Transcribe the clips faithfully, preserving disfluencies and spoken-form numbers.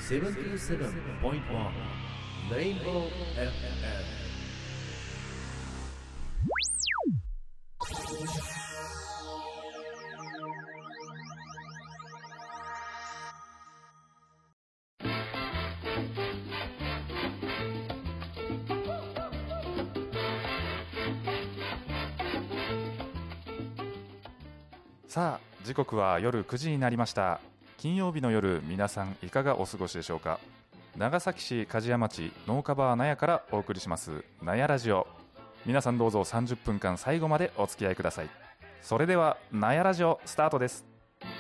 セブンティーセブンポイントワン レインボー エフエム。 さあ時刻は夜くじになりました。金曜日の夜、皆さんいかがお過ごしでしょうか。長崎市梶屋町農家バー納屋からお送りします納屋ラジオ。皆さんどうぞさんじゅっぷんかん最後までお付き合いください。それでは納屋ラジオスタートです。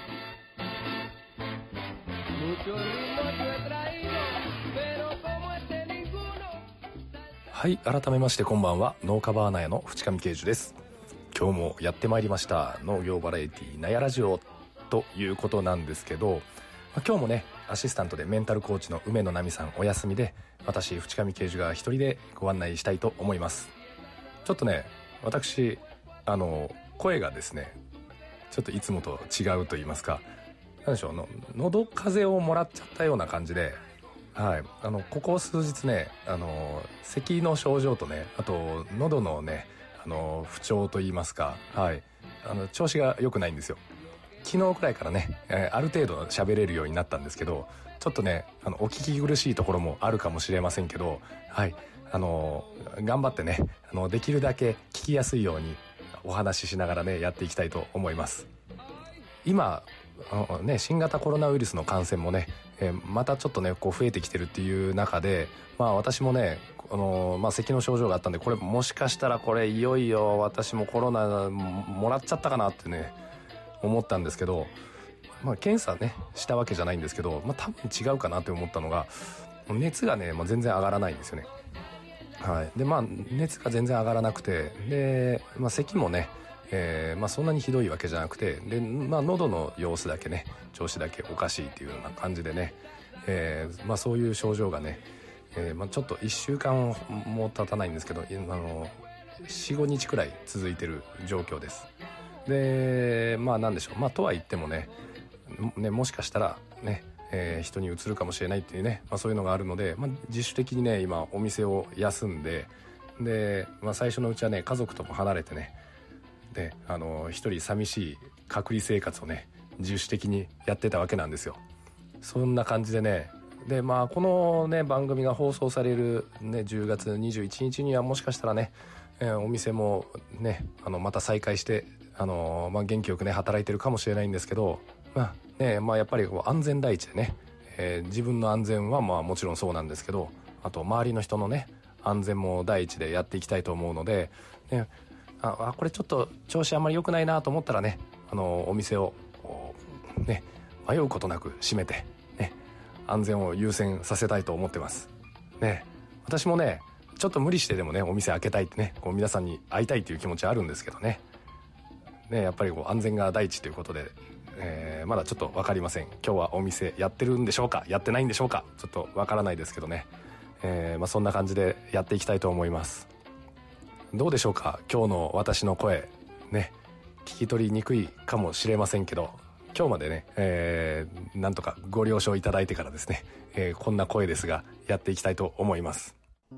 はい、改めましてこんばんは。農家バー納屋の淵上啓二です。今日もやってまいりました農業バラエティ納屋ラジオということなんですけど、今日もねアシスタントでメンタルコーチの梅野奈美さんお休みで、私淵上啓二が一人でご案内したいと思います。ちょっとね私あの声がですねちょっといつもと違うと言いますか、なんでしょうの喉風邪をもらっちゃったような感じで、はい、あのここ数日ねあの咳の症状とね、あと喉のねあの不調と言いますか、はい、あの調子が良くないんですよ。昨日くらいからね、えー、ある程度喋れるようになったんですけど、ちょっとねあのお聞き苦しいところもあるかもしれませんけど、はい、あの頑張ってねあのできるだけ聞きやすいようにお話ししながらねやっていきたいと思います。今あの、ね、新型コロナウイルスの感染もね、えー、またちょっとねこう増えてきてるっていう中で、まあ私もねあの、まあ、咳の症状があったんで、これもしかしたらこれいよいよ私もコロナもらっちゃったかなってね思ったんですけど、まあ、検査ねしたわけじゃないんですけど、まあ、多分違うかなって思ったのが、熱がね、まあ、全然上がらないんですよね。はい。でまあ熱が全然上がらなくて、で、まあ、咳もね、えーまあ、そんなにひどいわけじゃなくて、で、まあ、喉の様子だけね調子だけおかしいっていうような感じでね、えーまあ、そういう症状がね、えーまあ、ちょっといっしゅうかんも経たないんですけど、あの よん,ご 日くらい続いてる状況です。でまあなんでしょう、まあとは言ってもねねもしかしたらね、えー、人にうつるかもしれないっていうね、まあ、そういうのがあるので、まあ、自主的にね今お店を休んで、で、まあ、最初のうちはね家族とも離れてね、であの一人寂しい隔離生活をね自主的にやってたわけなんですよ。そんな感じでね、でまあこのね番組が放送されるねじゅうがつにじゅういちにちにはもしかしたらね、えー、お店もねあのまた再開してあのー、まあ元気よくね働いてるかもしれないんですけど、まあねまあやっぱりこう安全第一でね、えー、自分の安全はまあもちろんそうなんですけど、あと周りの人のね安全も第一でやっていきたいと思うので、ね、ああこれちょっと調子あんまり良くないなと思ったらね、あのー、お店をね迷うことなく閉めてね安全を優先させたいと思ってますね。私もねちょっと無理してでもねお店開けたいってね、こう皆さんに会いたいっていう気持ちあるんですけどね、ねやっぱりこう安全が第一ということで、えー、まだちょっと分かりません。今日はお店やってるんでしょうかやってないんでしょうか、ちょっと分からないですけどね、えーまあ、そんな感じでやっていきたいと思います。どうでしょうか今日の私の声ね、聞き取りにくいかもしれませんけど、今日までね、えー、なんとかご了承いただいてからですね、えー、こんな声ですがやっていきたいと思います。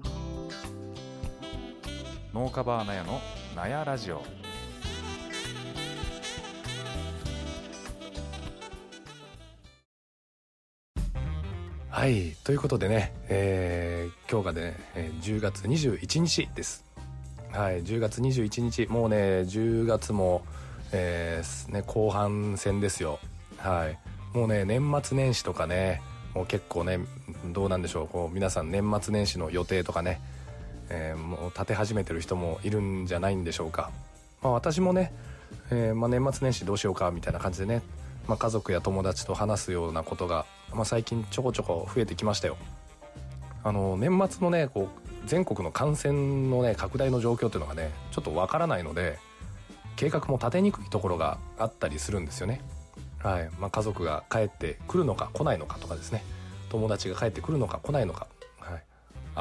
農家バー納屋の納屋ラジオ。 はい、ということでね、えー、今日がねじゅうがつにじゅういちにちです。はい、じゅうがつにじゅういちにち、もうねじゅうがつも、えーね、後半戦ですよ。はい、もうね年末年始とかねもう結構ねどうなんでしょう、こう皆さん年末年始の予定とかね、えー、もう立て始めてる人もいるんじゃないんでしょうか。まあ、私もね、えーまあ、年末年始どうしようかみたいな感じでね、まあ、家族や友達と話すようなことが、まあ、最近ちょこちょこ増えてきましたよ。あの年末のねこう全国の感染のね拡大の状況っていうのがねちょっとわからないので、計画も立てにくいところがあったりするんですよね。はい、まあ、家族が帰ってくるのか来ないのかとかですね、友達が帰ってくるのか来ないのか、はい、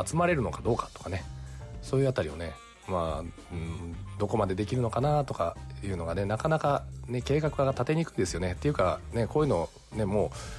集まれるのかどうかとかね、そういうあたりをねまあ、うん、どこまでできるのかなとかいうのがねなかなかね計画が立てにくいですよね。っていうかねこういうのねもう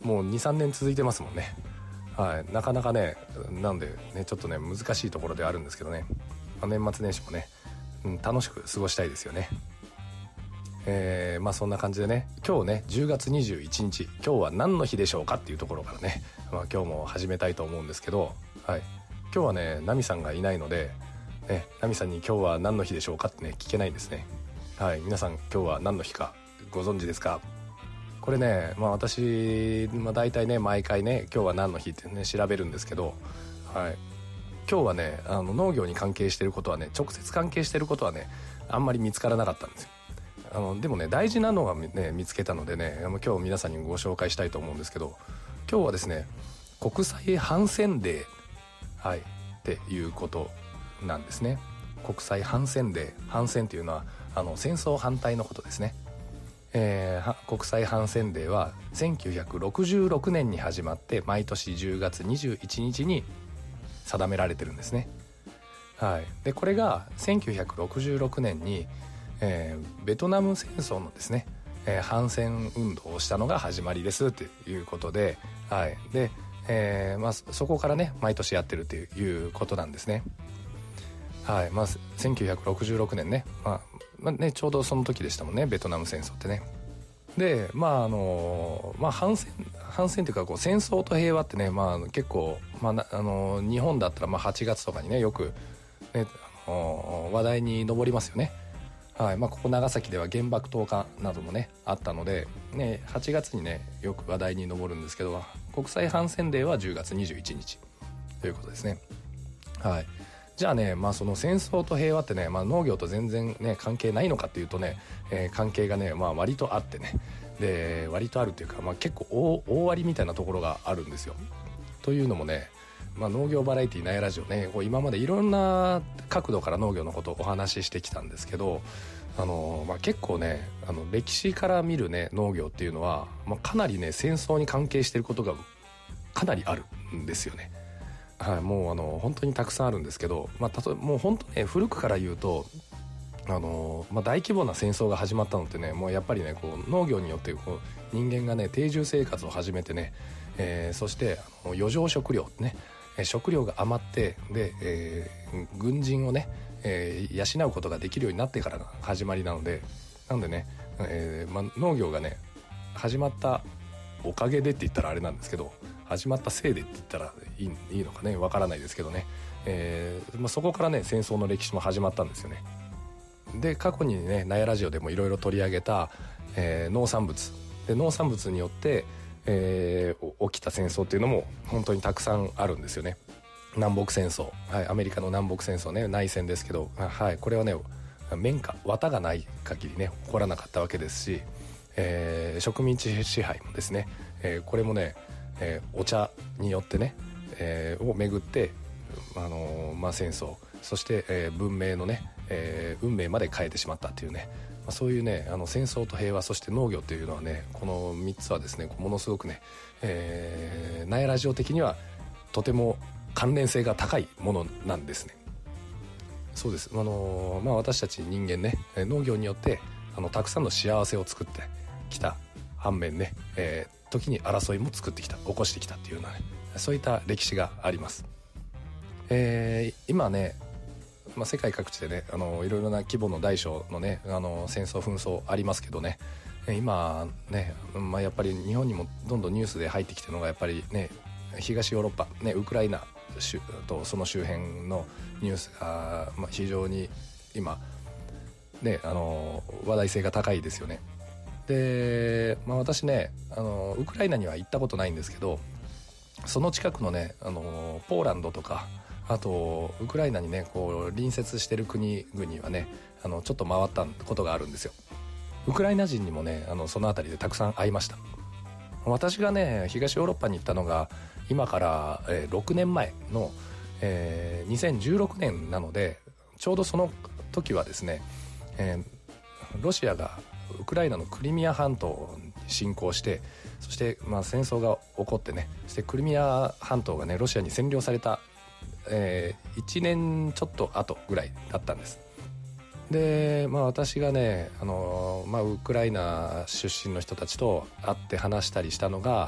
もう にさんねん続いてますもんね。はい、なかなかね、なんでねちょっとね難しいところではあるんですけどね、まあ、年末年始もね、うん、楽しく過ごしたいですよね。えー、まあそんな感じでね、今日ねじゅうがつにじゅういちにち、今日は何の日でしょうかっていうところからね、まあ、今日も始めたいと思うんですけど、はい、今日はねナミさんがいないので、ね、ナミさんに今日は何の日でしょうかってね聞けないんですね。はい、皆さん今日は何の日かご存知ですか？これね、まあ、私、まあ、大体ね毎回ね今日は何の日ってね調べるんですけど、はい、今日はねあの農業に関係してることはね、直接関係してることはねあんまり見つからなかったんですよ。あのでもね大事なのはね見つけたのでね、今日皆さんにご紹介したいと思うんですけど、今日はですね国際反戦デー、はい、っていうことなんですね。国際反戦デー、反戦っていうのはあの戦争反対のことですね。えー、国際反戦デーはせんきゅうひゃくろくじゅうろくねんに始まって毎年じゅうがつにじゅういちにちに定められてるんですね。はい、でこれがせんきゅうひゃくろくじゅうろくねんに、えー、ベトナム戦争のですね、えー、反戦運動をしたのが始まりですということで、はい、で、えーまあ、そこからね毎年やってるということなんですね。はい、まあ、せんきゅうひゃくろくじゅうろくねんね、まあまあね、ちょうどその時でしたもんね、ベトナム戦争ってね。でまああのまあ反戦反戦というかこう戦争と平和ってね、まあ、結構、まあ、あの日本だったらまあはちがつとかにねよく、ね、あの話題に上りますよね。はい、まあ、ここ長崎では原爆投下などもねあったので、ね、はちがつにねよく話題に上るんですけど、国際反戦デーはじゅうがつにじゅういちにちということですね。はい、じゃあね、まあ、その戦争と平和ってね、まあ、農業と全然ね関係ないのかっていうとね、えー、関係がね、まあ、割とあってね、で割とあるっていうか、まあ、結構 大, 大割りみたいなところがあるんですよ。というのもね、まあ、農業バラエティーナヤラジオね、こう今までいろんな角度から農業のことをお話ししてきたんですけど、あの、まあ、結構ねあの歴史から見るね農業っていうのは、まあ、かなりね戦争に関係していることがかなりあるんですよね。はい、もうあの本当にたくさんあるんですけど、まあ、例えばもう本当ね古くから言うとあの、まあ、大規模な戦争が始まったのってね、もうやっぱりねこう農業によってこう人間がね定住生活を始めてね、えー、そしてあの余剰食料ね、食料が余ってで、えー、軍人をね、えー、養うことができるようになってからが始まりなので、なんでね、えーまあ、農業がね始まったおかげでって言ったらあれなんですけど、始まったせいでって言ったらいい、いいのかねわからないですけどね、えーまあ、そこからね戦争の歴史も始まったんですよね。で過去にねナヤラジオでもいろいろ取り上げた、えー、農産物で農産物によって、えー、起きた戦争っていうのも本当にたくさんあるんですよね。南北戦争、はい、アメリカの南北戦争ね、内戦ですけど、はい、これはね綿花綿がない限りね起こらなかったわけですし、えー、植民地支配もですね、えー、これもね、えー、お茶によってね、えー、をめぐって、あのーまあ、戦争、そして、えー、文明のね、えー、運命まで変えてしまったっていうね、まあ、そういうねあの戦争と平和、そして農業というのはね、このみっつはですねものすごくね、えー、ナヤラジオ的にはとても関連性が高いものなんですね。そうです、あのーまあ、私たち人間ね農業によってあのたくさんの幸せを作ってきた反面ね、えー、時に争いも作ってきた起こしてきたっていうようなね、そういった歴史があります。えー、今ね、まあ、世界各地でねあのいろいろな規模の大小のねあの戦争紛争ありますけどね、今ね、まあ、やっぱり日本にもどんどんニュースで入ってきてるのがやっぱりね東ヨーロッパ、ね、ウクライナとその周辺のニュースが、まあ、非常に今、ね、あの話題性が高いですよね。で、まあ、私ねあのウクライナには行ったことないんですけど、その近くのねあのポーランドとか、あとウクライナにねこう隣接してる国々はねあのちょっと回ったことがあるんですよ。ウクライナ人にもねあのその辺りでたくさん会いました。私がね東ヨーロッパに行ったのが今から、えー、ろくねんまえの、えー、にせんじゅうろくねんなので、ちょうどその時はですね、えー、ロシアがウクライナのクリミア半島に侵攻して、そして、まあ、戦争が起こってね、そしてクリミア半島がねロシアに占領された、えー、いちねんちょっと後ぐらいだったんです。で、まあ、私がね、あのーまあ、ウクライナ出身の人たちと会って話したりしたのが、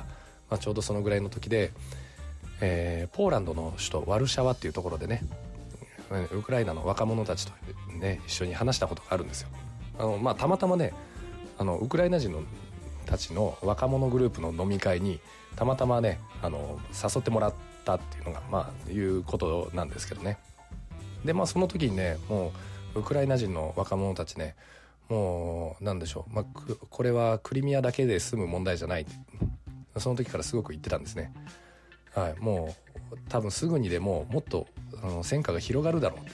まあ、ちょうどそのぐらいの時で、えー、ポーランドの首都ワルシャワっていうところでね、ウクライナの若者たちと、ね、一緒に話したことがあるんですよ。あの、まあ、たまたまねあのウクライナ人のたちの若者グループの飲み会にたまたまねあの誘ってもらったっていうのが、まあ、いうことなんですけどね。でまあその時にねもうウクライナ人の若者たちねもうなんでしょう、まあ、これはクリミアだけで済む問題じゃないってその時からすごく言ってたんですね。はい、もう多分すぐにでももっとあの戦火が広がるだろうって、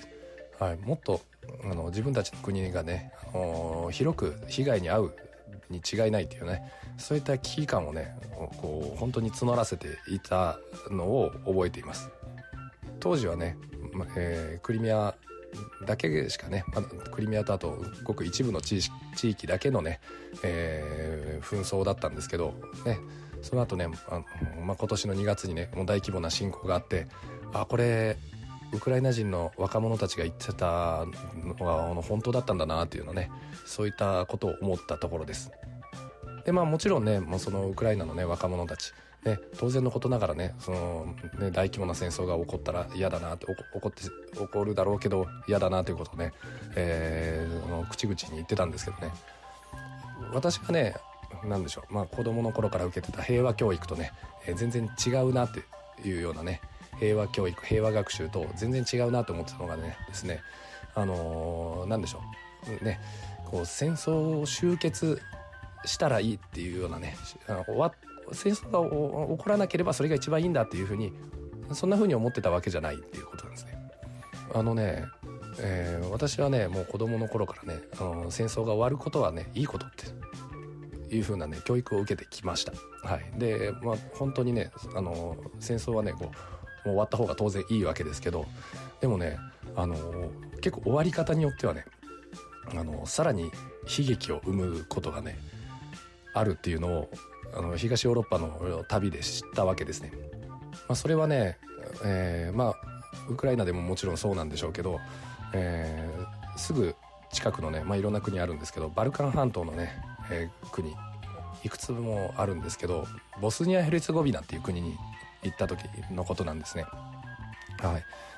はい、もっとあの自分たちの国がね、あの広く被害に遭うに違いないっていうね、そういった危機感をねこう本当に募らせていたのを覚えています。当時はね、まえー、クリミアだけしかね、ま、クリミアとあとごく一部の地地域だけのね、えー、紛争だったんですけどね、その後ね、あのまあ、今年のにがつにねもう大規模な侵攻があって、あこれウクライナ人の若者たちが言ってたのがあの本当だったんだなっていうのね、そういったことを思ったところです。でまあもちろんねもうそのウクライナのね若者たちね、当然のことながらねそのね大規模な戦争が起こったら嫌だなって起こって起こるだろうけど嫌だなということをね、えー、の口々に言ってたんですけどね、私がねなんでしょう、まあ、子供の頃から受けてた平和教育とね、えー、全然違うなっていうようなね平和教育平和学習と全然違うなと思ってたのがねですね、あのー、なんでしょうね、こう戦争を終結したらいいっていうようなね、あの終わ戦争が起こらなければそれが一番いいんだっていうふうにそんなふうに思ってたわけじゃないっていうことなんですね。あのね、えー、私はねもう子供の頃からねあの戦争が終わることはねいいことっていうふうなね教育を受けてきました。はい、で、まあ、本当にねあの戦争はねこうもう終わった方が当然いいわけですけど、でもねあの結構終わり方によってはねあのさらに悲劇を生むことがねあるっていうのをあの東ヨーロッパの旅で知ったわけですね。まあ、それはね、えー、まあウクライナでももちろんそうなんでしょうけど、えー、すぐ近くのね、まあ、いろんな国あるんですけどバルカン半島のね、えー、国いくつもあるんですけどボスニア・ヘルツェゴビナっていう国に行った時のことなんですね。はい、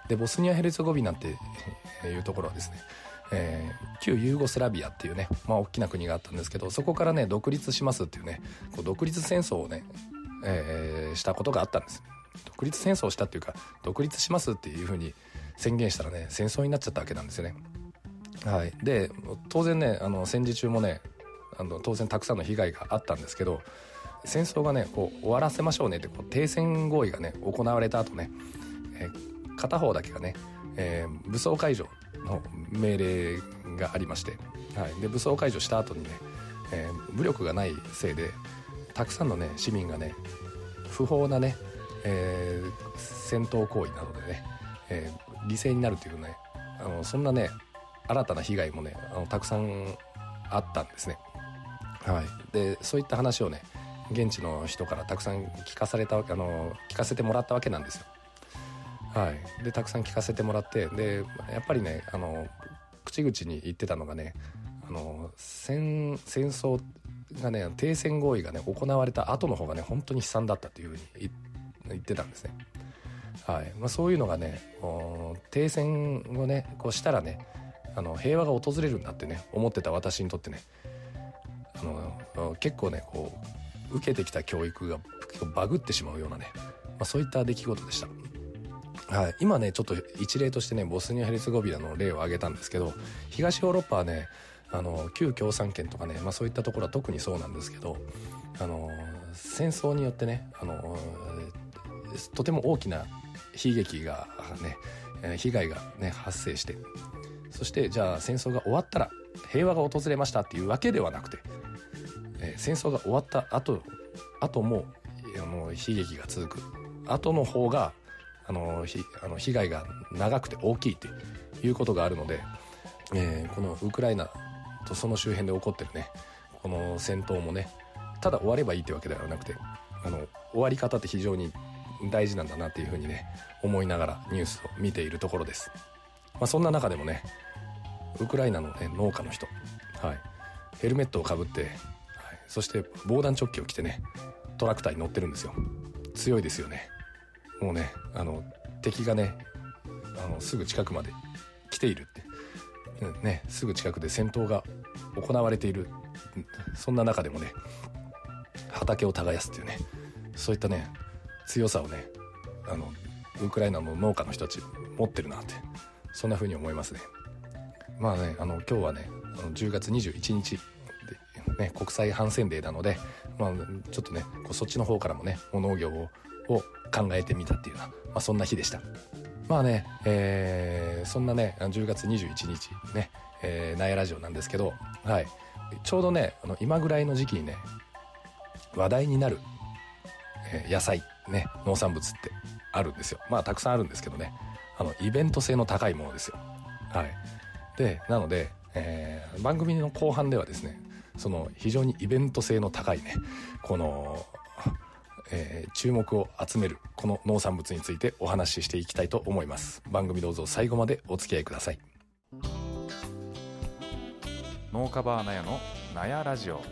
でボスニア・ヘルツェゴビナっていうところはですね、えー、旧ユーゴスラビアっていうね、まあ、大きな国があったんですけどそこからね独立しますっていうねこう独立戦争をね、えー、したことがあったんです。独立戦争をしたっていうか独立しますっていうふうに宣言したらね戦争になっちゃったわけなんですよね。はい、で当然ねあの戦時中もねあの当然たくさんの被害があったんですけど戦争がねこう終わらせましょうねってこう停戦合意がね行われた後ね、えー、片方だけがね、えー、武装解除の命令がありまして、はい、で武装解除した後にね、えー、武力がないせいでたくさんのね市民がね不法なね、えー、戦闘行為などでね、えー、犠牲になるというねあのそんなね新たな被害もねあのたくさんあったんですね。はい、でそういった話をね現地の人からたくさん聞かされたあの聞かせてもらったわけなんですよ。はい、でたくさん聞かせてもらってでやっぱりねあの口々に言ってたのがねあの 戦, 戦争がね停戦合意がね行われた後の方がね本当に悲惨だったというふうに言ってたんですね。はいまあ、そういうのがね停戦をねこうしたらねあの平和が訪れるんだってね思ってた私にとってねあの結構ねこう受けてきた教育がバグってしまうようなね、まあ、そういった出来事でした。はい、今ねちょっと一例としてねボスニア・ヘルツェゴビナの例を挙げたんですけど東ヨーロッパはねあの旧共産圏とかね、まあ、そういったところは特にそうなんですけどあの戦争によってねあのとても大きな悲劇がね被害がね発生してそしてじゃあ戦争が終わったら平和が訪れましたっていうわけではなくて、えー、戦争が終わった後後もあの悲劇が続く後の方があのひあの被害が長くて大きいということがあるので、えー、このウクライナとその周辺で起こってるねこの戦闘もねただ終わればいいってわけではなくてあの終わり方って非常に大事なんだなっていうふうにね思いながらニュースを見ているところです。まあ、そんな中でもねウクライナの、ね、農家の人、はい、ヘルメットをかぶって、はい、そして防弾チョッキを着てねトラクターに乗ってるんですよ。強いですよね。もうねあの敵がねあのすぐ近くまで来ているって、ね、すぐ近くで戦闘が行われている、そんな中でもね畑を耕すっていうね、そういったね強さをねあのウクライナの農家の人たち持ってるなって、そんな風に思いますね。まあねあの今日はねあのじゅうがつにじゅういちにちで、ね、国際反戦デーなので、まあ、ちょっとねこうそっちの方からもね農業をを考えてみたっていうような、まあ、そんな日でした。まあね、えー、そんなねじゅうがつにじゅういちにちね、えー、ナヤラジオなんですけど、はい、ちょうどねあの今ぐらいの時期にね話題になる、えー、野菜ね農産物ってあるんですよ。まあたくさんあるんですけどね、あのイベント性の高いものですよ。はい。でなので、えー、番組の後半ではですねその非常にイベント性の高いねこのえー、注目を集めるこの農産物についてお話ししていきたいと思います。番組どうぞ最後までお付き合いください。 農家バーナヤのナヤラジオ。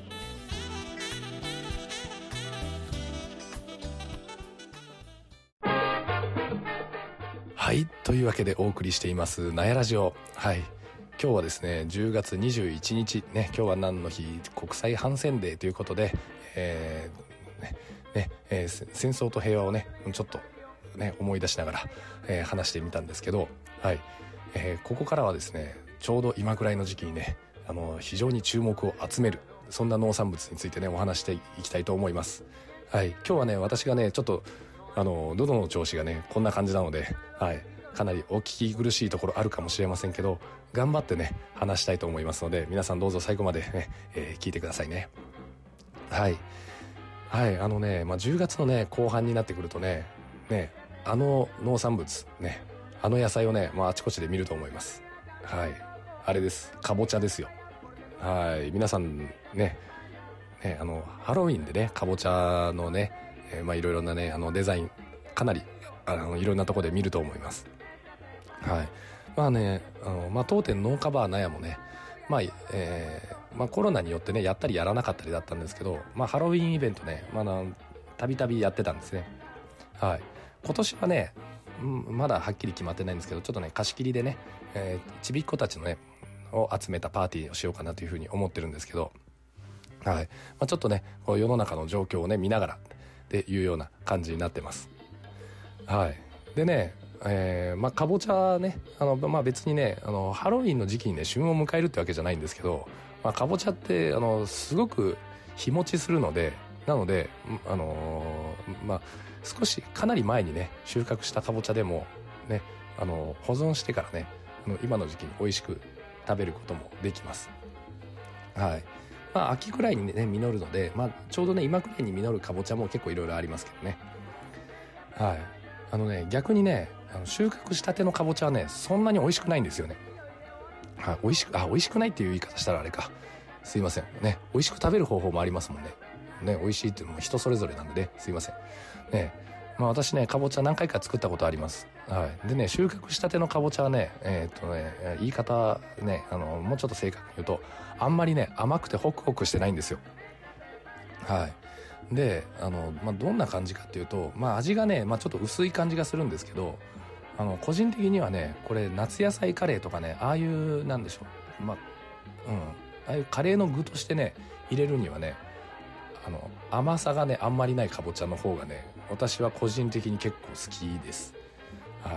はいというわけでお送りしていますナヤラジオ。はい今日はですねじゅうがつにじゅういちにちね、今日は何の日、国際反戦デーということで、えーねねえー、戦争と平和をねちょっとね思い出しながら、えー、話してみたんですけど、はいえー、ここからはですねちょうど今くらいの時期にねあの非常に注目を集めるそんな農産物についてねお話していきたいと思います。はい、今日はね私がねちょっとあの喉の調子がねこんな感じなので、はい、かなりお聞き苦しいところあるかもしれませんけど頑張ってね話したいと思いますので皆さんどうぞ最後までね、えー、聞いてくださいね。はいはいあのね、まあ、じゅうがつのね後半になってくるとねねあの農産物ねあの野菜をね、まあ、あちこちで見ると思います。はいあれですかぼちゃですよ。はい皆さんねねあのハロウィンでねかぼちゃのね、えー、まあいろいろなねあのデザインかなりあのいろんなところで見ると思います。はいまあねあの、まあ、当店農家バーナヤもねまあえーまあ、コロナによってねやったりやらなかったりだったんですけど、まあ、ハロウィンイベントねまあたびたびやってたんですね。はい今年はね、うん、まだはっきり決まってないんですけどちょっとね貸し切りでね、えー、ちびっ子たちのねを集めたパーティーをしようかなというふうに思ってるんですけど、はいまあ、ちょっとねこう世の中の状況をね見ながらっていうような感じになってます。はいでねえー、まあかぼちゃねあの、まあ、別にねあのハロウィンの時期にね旬を迎えるってわけじゃないんですけど、まあ、かぼちゃってあのすごく日持ちするのでなのであのー、まあ少しかなり前にね収穫したかぼちゃでもねあの保存してからねあの今の時期に美味しく食べることもできます。はいまあ秋くらいにね実るので、まあ、ちょうどね今くらいに実るかぼちゃも結構いろいろありますけどね。はいあのね逆にねあの収穫したてのかぼちゃはねそんなに美味しくないんですよね。はい美味しくあ美味しくないっていう言い方したらあれかすいませんね美味しく食べる方法もありますもんね。ね美味しいっていうのも人それぞれなんでねすいませんね。まあ私ねかぼちゃ何回か作ったことあります。はいでね収穫したてのかぼちゃはねえー、っとね言い方ねあのもうちょっと正確に言うとあんまりね甘くてホクホクしてないんですよ。はいであの、まあ、どんな感じかっていうと、まあ、味がね、まあ、ちょっと薄い感じがするんですけどあの個人的にはねこれ夏野菜カレーとかねああいうなんでしょう、まあうん、ああいうカレーの具としてね入れるにはねあの甘さがねあんまりないかぼちゃの方がね私は個人的に結構好きです。はい、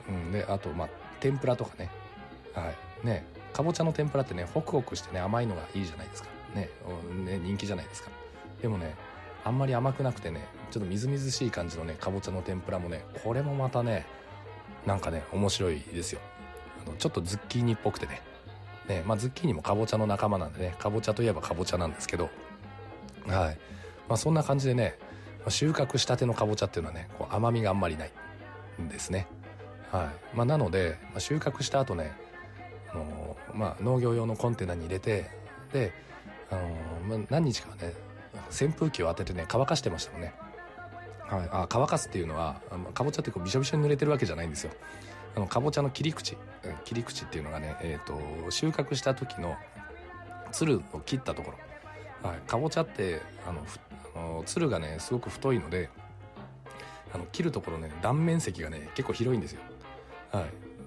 うん、であとまあ天ぷらとかねはいねかぼちゃの天ぷらってねホクホクしてね甘いのがいいじゃないですか ね, ね人気じゃないですか。でもねあんまり甘くなくてねちょっとみずみずしい感じのねかぼちゃの天ぷらもねこれもまたねなんかね面白いですよ。あのちょっとズッキーニっぽくてねねまあズッキーニもかぼちゃの仲間なんでねかぼちゃといえばかぼちゃなんですけどはいまあそんな感じでね収穫したてのかぼちゃっていうのはねこう甘みがあんまりないんですね。はいまあなので、まあ、収穫した後ねあの、まあ、農業用のコンテナに入れてであの、まあ、何日かね扇風機を当ててね乾かしてましたもんね。はい、あ乾かすっていうのはかぼちゃってこうびしょびしょに濡れてるわけじゃないんですよ。あのかぼちゃの切り口切り口っていうのがね、えー、と収穫した時のつるを切ったところ、はい、かぼちゃってあのつるがねすごく太いので、あの切るところね断面積がね結構広いんですよ。はい、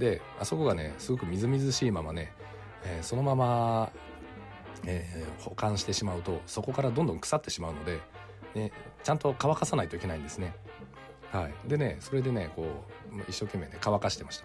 であそこがねすごくみずみずしいままね、えー、そのまま、えー、保管してしまうとそこからどんどん腐ってしまうので、ね、ちゃんと乾かさないといけないんですね。はい、でねそれでねこう一生懸命ね乾かしてました。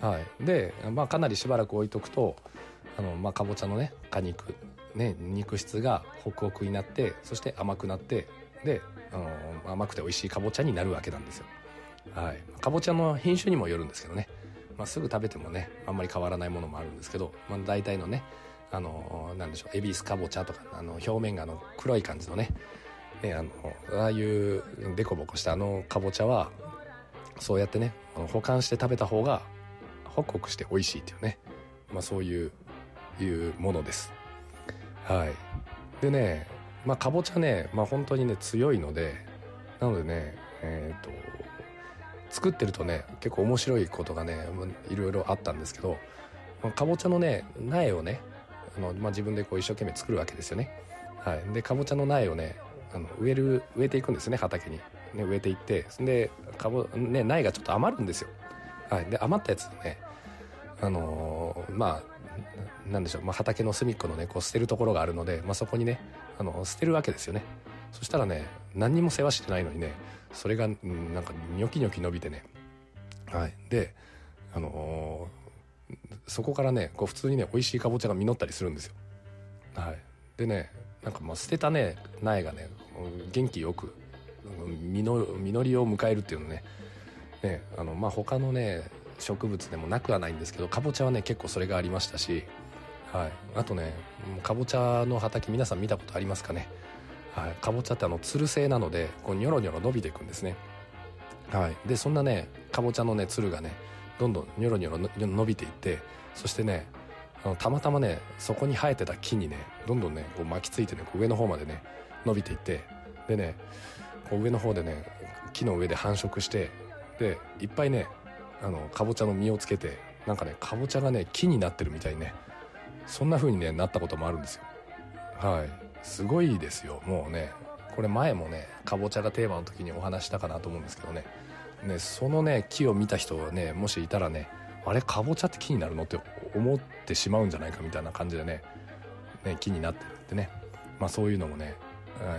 はい、で、まあ、かなりしばらく置いとくとあの、まあ、かぼちゃのね果肉ね肉質がホクホクになって、そして甘くなって、であの甘くて美味しいかぼちゃになるわけなんですよ。はい、かぼちゃの品種にもよるんですけどね、まあ、すぐ食べてもねあんまり変わらないものもあるんですけど、まあ、大体のねあのなんでしょう、エビスかぼちゃとかあの表面があの黒い感じのねね、あのああいうデコボコしたあのかぼちゃはそうやってね保管して食べた方がホクホクして美味しいっていうね、まあ、そういういうものです。はい、でね、まあ、かぼちゃね、まあ、本当にね強いので、なのでねえっと作ってるとね結構面白いことがねいろいろあったんですけど、かぼちゃのね苗をねあの、まあ、自分でこう一生懸命作るわけですよね。はい、でかぼちゃの苗をねあの植える植えていくんですね、畑に、ね、植えていって、でかぼ、ね、苗がちょっと余るんですよ。はい、で余ったやつをねあのー、まあなんでしょう、まあ、畑の隅っこのねこう捨てるところがあるので、まあ、そこにねあの捨てるわけですよね。そしたらね何にも世話してないのにねそれがなんかニョキニョキ伸びてね、はい、であのー、そこからねこう普通にね美味しいかぼちゃが実ったりするんですよ。はい、でねなんかまあ捨てたね苗がね元気よく実りを迎えるっていうのねね、あのまあ他のね植物でもなくはないんですけど、かぼちゃはね結構それがありましたし、はい、あとねかぼちゃの畑皆さん見たことありますかね。はい、かぼちゃってあのつる性なのでこうニョロニョロ伸びていくんですね。はい、でそんなねかぼちゃのねつるがねどんどんニョロニョロ伸びていって、そしてねあのたまたまねそこに生えてた木にねどんどんねこう巻きついてねこう上の方までね伸びていって、でねこう上の方でね木の上で繁殖して、でいっぱいねあのかぼちゃの実をつけて、なんかねかぼちゃがね木になってるみたいにね、そんな風にねなったこともあるんですよ。はい、すごいですよ。もうねこれ前もねかぼちゃがテーマの時にお話したかなと思うんですけどね、ねそのね木を見た人がねもしいたらね、あれかぼちゃって木になるのって思ってしまうんじゃないかみたいな感じでねね木になってるってね、まあそういうのもね、はい、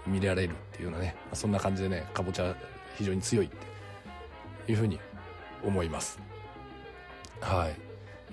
見られるっていうようなね、まあ、そんな感じでねかぼちゃ非常に強いっていうふうに思います。はい、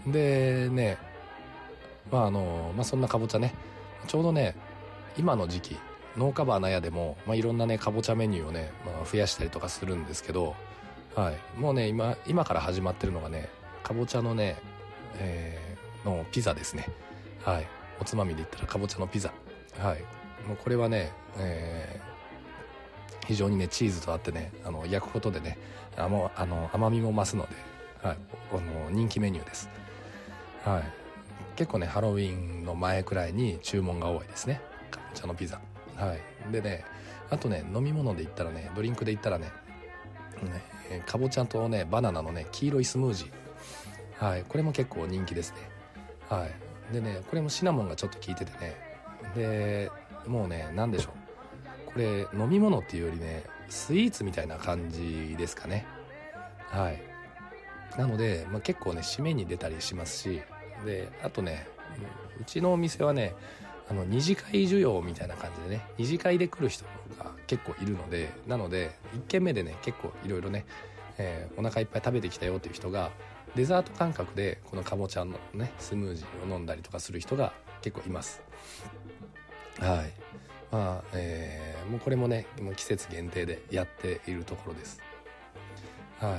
でねまああの、まあ、そんなかぼちゃねちょうどね今の時期農家バーナヤでも、まあ、いろんなねかぼちゃメニューをね、まあ、増やしたりとかするんですけど、はい、もうね今今から始まってるのがねかぼちゃのね、えー、のピザですね。はい、おつまみで言ったらかぼちゃのピザ。はい、もうこれはね、えー、非常にねチーズとあってねあの焼くことでねあのあの甘みも増すので、はい、あの人気メニューです。はい、結構ねハロウィンの前くらいに注文が多いですね、かぼちゃのピザ。はい、でねあとね飲み物で言ったらねドリンクで言ったらねねかぼちゃとねバナナのね黄色いスムージー、はい、これも結構人気ですね。はい、でねこれもシナモンがちょっと効いててね、でもうね何でしょう、これ飲み物っていうよりねスイーツみたいな感じですかね。はい、なので、まあ、結構ね締めに出たりしますし、であとねうちのお店はねあの二次会需要みたいな感じでね二次会で来る人が結構いるので、なのでいっけんめでね結構いろいろね、えー、お腹いっぱい食べてきたよっていう人がデザート感覚でこのかぼちゃのねスムージーを飲んだりとかする人が結構います。はい、まあえー、もうこれもねもう季節限定でやっているところです。はい、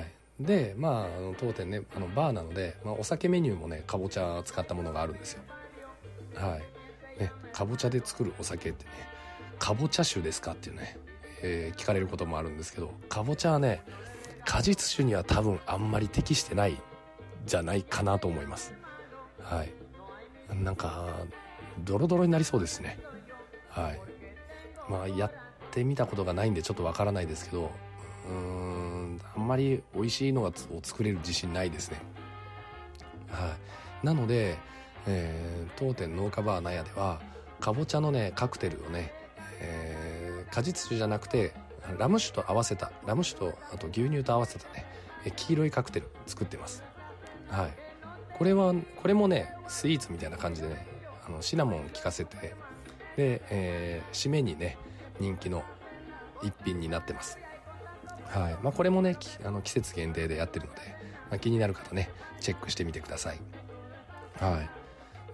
でまああの当店ねあのバーなので、まあ、お酒メニューもねかぼちゃを使ったものがあるんですよ。はいね、かぼちゃで作るお酒ってねかぼちゃ酒ですかっていうね、えー、聞かれることもあるんですけど、かぼちゃはね果実酒には多分あんまり適してないじゃないかなと思います。はい、なんかドロドロになりそうですね。はい、まあやってみたことがないんでちょっとわからないですけど、うーんあんまり美味しいのを作れる自信ないですね。はい、なので、えー、当店農家バーナヤではかぼちゃのねカクテルをね、え果実酒じゃなくてラム酒と合わせたラム酒とあと牛乳と合わせたね黄色いカクテル作ってます。はい、これはこれもねスイーツみたいな感じでねあのシナモンを効かせてで、えー、締めにね人気の一品になってます。はい、まあ、これもねあの季節限定でやってるので、まあ、気になる方ねチェックしてみてください。はい、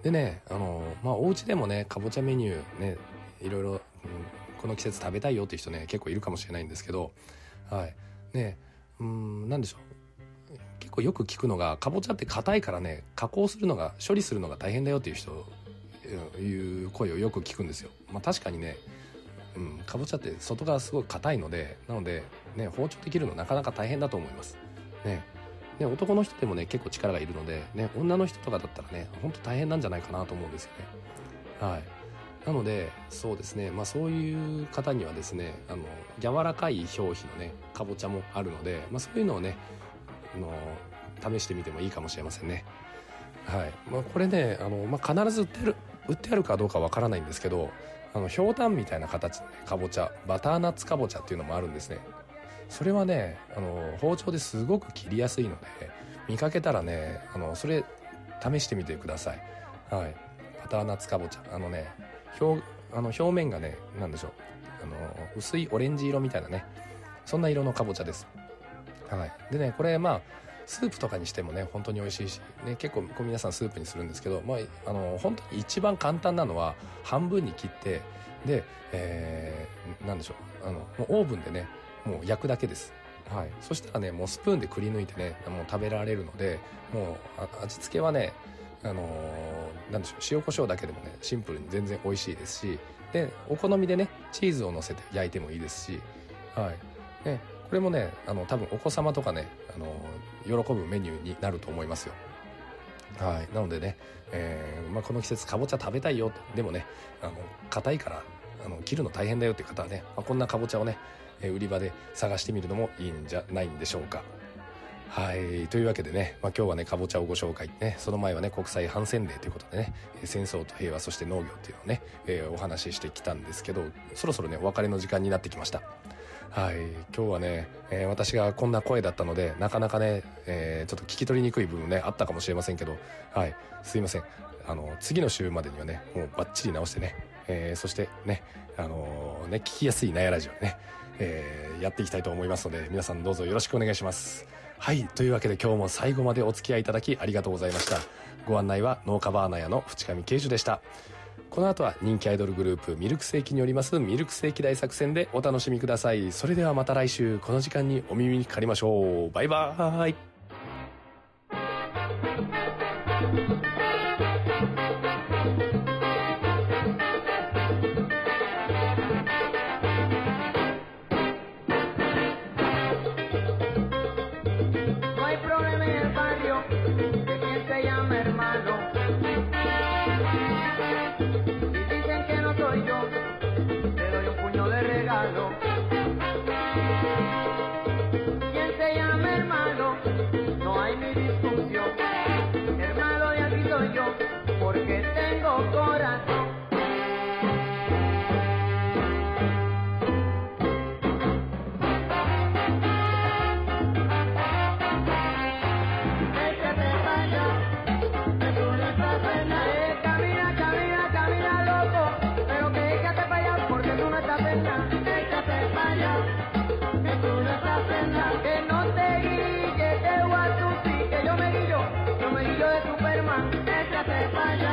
でねあの、まあ、お家でもねかぼちゃメニューねいろいろ、うん、この季節食べたいよっていう人ね結構いるかもしれないんですけど、はいね、うーんなんでしょう、結構よく聞くのがかぼちゃって硬いからね加工するのが処理するのが大変だよっていう人いう声をよく聞くんですよ。まあ、確かにね、うん、かぼちゃって外側すごい硬いのでなので、ね、包丁できるのなかなか大変だと思いますね。ね、男の人でもね結構力がいるので、ね、女の人とかだったらね本当大変なんじゃないかなと思うんですよね。はい、なのでそうですね、まあ、そういう方にはですねあの柔らかい表皮のねかぼちゃもあるので、まあ、そういうのをねあの試してみてもいいかもしれませんね。はい、まあ、これねあの、まあ、必ず売ってる売ってあるかどうかわからないんですけどあのひょうたんみたいな形の、ね、かぼちゃバターナッツかぼちゃっていうのもあるんですね。それはねあの包丁ですごく切りやすいので見かけたらねあのそれ試してみてください。はい、バターナッツかぼちゃあのね表あの表面がねなんでしょうあの薄いオレンジ色みたいなねそんな色のかぼちゃです。はい、でねこれまあスープとかにしてもね本当に美味しいし、ね、結構皆さんスープにするんですけど、まあ、あの本当に一番簡単なのは半分に切ってで、えー、なんでしょうあのもうオーブンでねもう焼くだけです。はい、そしたらねもうスプーンでくり抜いてねもう食べられるのでもう味付けはねあのー、なんでしょう塩コショウだけでもねシンプルに全然美味しいですしでお好みでねチーズを乗せて焼いてもいいですし、はいね、これもねあの多分お子様とかね、あのー、喜ぶメニューになると思いますよ。はい、なのでね、えーまあ、この季節かぼちゃ食べたいよでもねあの硬いからあの切るの大変だよっていう方はね、まあ、こんなかぼちゃをね売り場で探してみるのもいいんじゃないんでしょうか。はいというわけでね、まあ、今日はねかぼちゃをご紹介ねその前はね国際反戦デーということでね戦争と平和そして農業っていうのをね、えー、お話ししてきたんですけどそろそろねお別れの時間になってきました。はい今日はね、えー、私がこんな声だったのでなかなかね、えー、ちょっと聞き取りにくい部分ねあったかもしれませんけどはいすいませんあの次の週までにはねもうバッチリ直してね、えー、そしてねあのー、ね聞きやすいナヤラジオねえー、やっていきたいと思いますので皆さんどうぞよろしくお願いします。はいというわけで今日も最後までお付き合いいただきありがとうございました。ご案内は農家バーナヤの淵上圭樹でした。この後は人気アイドルグループミルクセーキによりますミルクセーキ大作戦でお楽しみください。それではまた来週この時間にお耳にかかりましょう。バイバーイ。 Porque tengo corazón. Échate para allá, que tú no estás en nada. Eh, camina, camina, camina loco, pero que échate para allá porque tú no estás en nada. Échate para allá, que tú no estás en nada. Que no te guille, que te voy a sufrir, que yo me guillo, yo me guillo de Superman. Échate para allá.